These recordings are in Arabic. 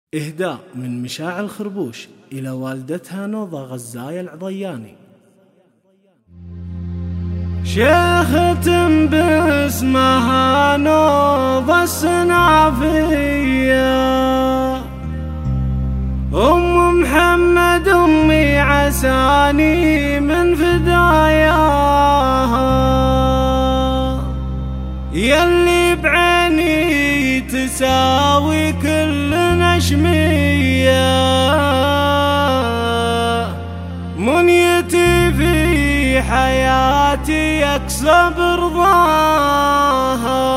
إهداء من مشاعل خربوش إلى والدتها نوضة غزاية العضياني. شيخة باسمها نوضة السنافية، أم محمد أمي عساني من فداياها، يلي بعيني تساوي كل نشمية، منيتي في حياتي يكسب رضاها.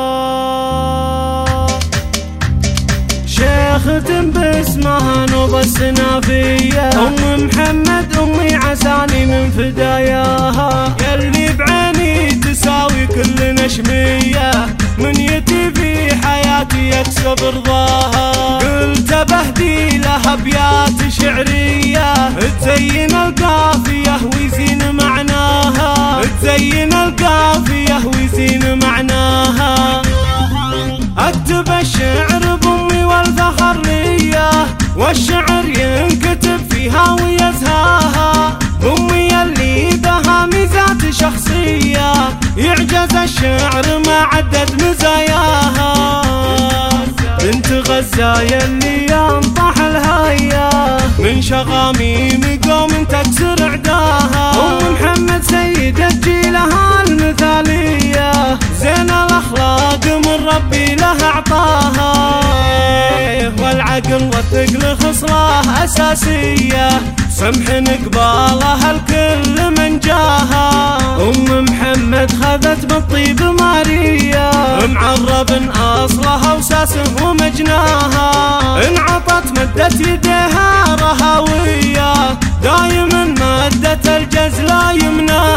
شيخة باسمها نوضة السنافية، أم محمد أمي عساني من فداياها، يلي بعيني تساوي كل نشمية، منيتي في حياتي يكسب رضاها. قلت بهدي لها أبيات شعرية تزين القافية ويزين معناها، تزين القافية ويزين معناها. أكتب الشعر بأمي والفخر ليا، والشعر ينكتب فيها ويزهاها، أمي اللي بها ميزات شخصية، يعجز الشعر ما عدد مزاياها. بنت غزاية اللي ينطح الهاية، من شغاميم قوم تكسر عداها، أم محمد سيدة جيلها المثالية، زين الأخلاق من ربي لها أعطاها، والعقل والثقل خصلة أساسية، سمح قبالها الكل من جاها. أم محمد خذت بالطيب مارية، معرب أصلها وساسه ومجناها، انعطت مدت يديها رهاوية، دايما مادة الجز لا يمناها.